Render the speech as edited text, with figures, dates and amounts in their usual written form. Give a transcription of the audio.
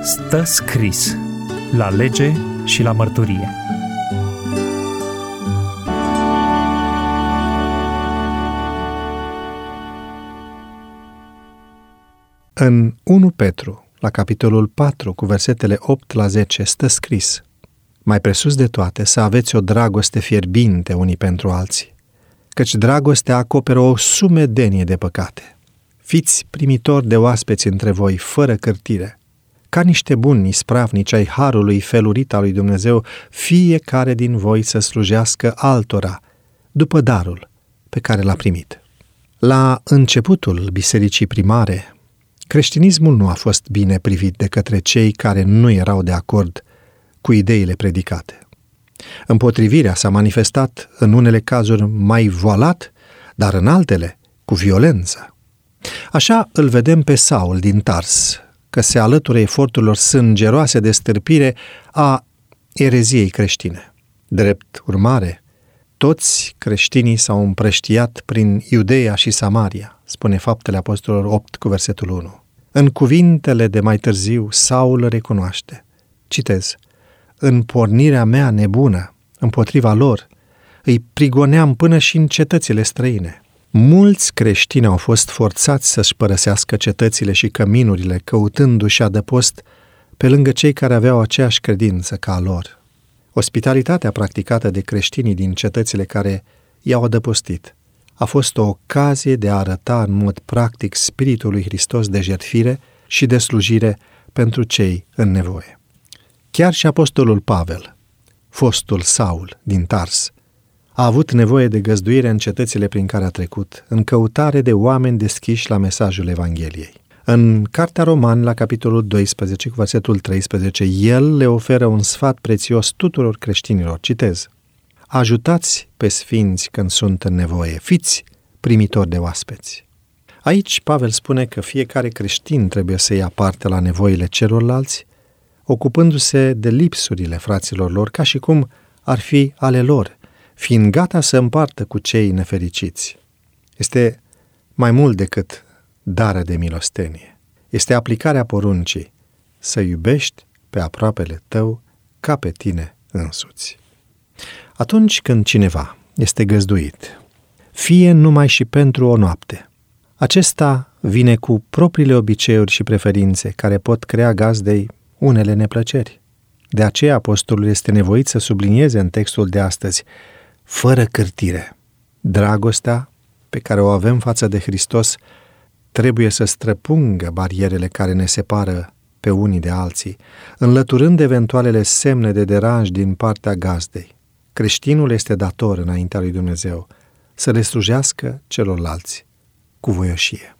Stă scris la lege și la mărturie. În 1 Petru, la capitolul 4, cu versetele 8 la 10, stă scris: mai presus de toate, să aveți o dragoste fierbinte unii pentru alții, căci dragostea acoperă o sumedenie de păcate. Fiți primitori de oaspeți între voi, fără cârtire, ca niște buni ispravnici ai harului felurit al lui Dumnezeu, fiecare din voi să slujească altora, după darul pe care l-a primit. La începutul bisericii primare, creștinismul nu a fost bine privit de către cei care nu erau de acord cu ideile predicate. Împotrivirea s-a manifestat în unele cazuri mai voalat, dar în altele cu violență. Așa îl vedem pe Saul din Tars, că se alătură eforturilor sângeroase de stârpire a ereziei creștine. Drept urmare, toți creștinii s-au împrăștiat prin Iudeea și Samaria, spune Faptele Apostolilor 8 cu versetul 1. În cuvintele de mai târziu, Saul recunoaște, citez: în pornirea mea nebună împotriva lor, îi prigoneam până și în cetățile străine. Mulți creștini au fost forțați să-și părăsească cetățile și căminurile, căutându-și adăpost pe lângă cei care aveau aceeași credință ca a lor. Ospitalitatea practicată de creștinii din cetățile care i-au adăpostit a fost o ocazie de a arăta în mod practic Spiritul lui Hristos de jertfire și de slujire pentru cei în nevoie. Chiar și apostolul Pavel, fostul Saul din Tars, a avut nevoie de găzduire în cetățile prin care a trecut, în căutare de oameni deschiși la mesajul Evangheliei. În Cartea Romani, la capitolul 12, cu versetul 13, el le oferă un sfat prețios tuturor creștinilor. Citez: ajutați pe sfinți când sunt în nevoie, fiți primitori de oaspeți. Aici Pavel spune că fiecare creștin trebuie să ia parte la nevoile celorlalți, ocupându-se de lipsurile fraților lor ca și cum ar fi ale lor, fiind gata să împartă cu cei nefericiți. Este mai mult decât darea de milostenie. Este aplicarea poruncii să iubești pe aproapele tău ca pe tine însuți. Atunci când cineva este găzduit, fie numai și pentru o noapte, acesta vine cu propriile obiceiuri și preferințe care pot crea gazdei unele neplăceri. De aceea apostolul este nevoit să sublinieze în textul de astăzi, fără cârtire, dragostea pe care o avem față de Hristos trebuie să străpungă barierele care ne separă pe unii de alții, înlăturând eventualele semne de deranj din partea gazdei. Creștinul este dator înaintea lui Dumnezeu să le slujească celorlalți cu voioșie.